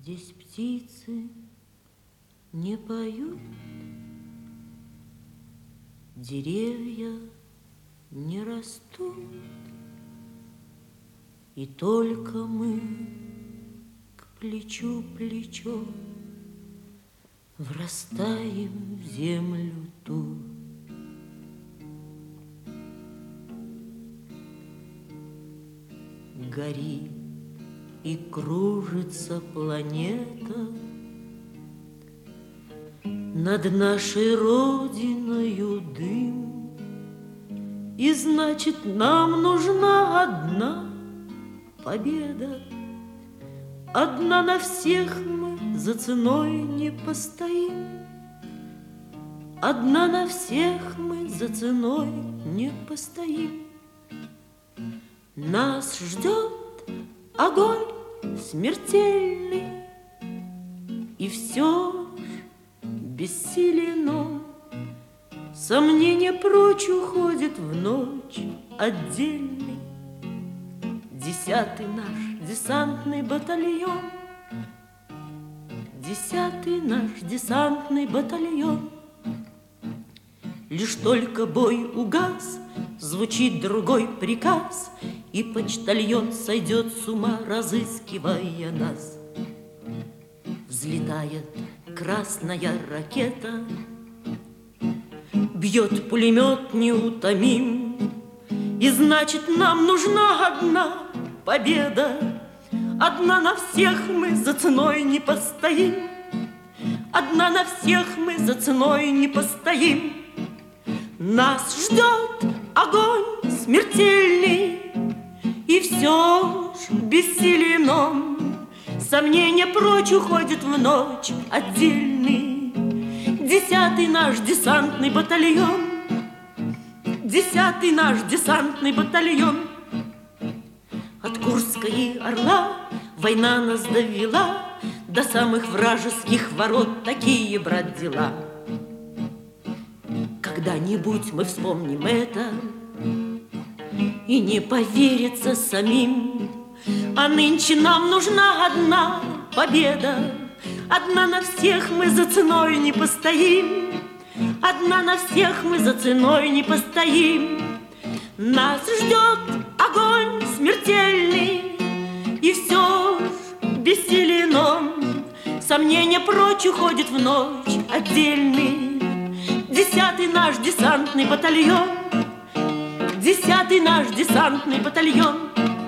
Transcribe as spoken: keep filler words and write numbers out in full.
Здесь птицы не поют, деревья не растут, и только мы к плечу плечо врастаем в землю тут. Горит и кружится планета над нашей родиною дым, и значит, нам нужна одна победа. Одна на всех мы за ценой не постоим. Одна на всех мы за ценой не постоим. Нас ждет огонь смертельный, и все ж бессилен он. Сомнение прочь уходит в ночь отдельный. Десятый наш десантный батальон, Десятый наш десантный батальон. Лишь только бой угас, звучит другой приказ, и почтальон сойдет с ума, разыскивая нас. Взлетает красная ракета, бьет пулемет неутомим, и значит, нам нужна одна победа. Одна на всех мы за ценой не постоим. Одна на всех мы за ценой не постоим. Нас ждет огонь смертельный, и все ж бессилен он. Сомнение прочь уходит в ночь отдельный. Десятый наш десантный батальон, Десятый наш десантный батальон. От Курска и Орла война нас довела до самых вражеских ворот. Такие, брат, дела. Когда-нибудь мы вспомним это, и не поверится самим. А нынче нам нужна одна победа. Одна на всех мы за ценой не постоим. Одна на всех мы за ценой не постоим. Нас ждет огонь смертельный, и все ж бессилен он. Сомнение прочь уходит в ночь отдельный. Десятый наш десантный батальон, Десятый наш десантный батальон.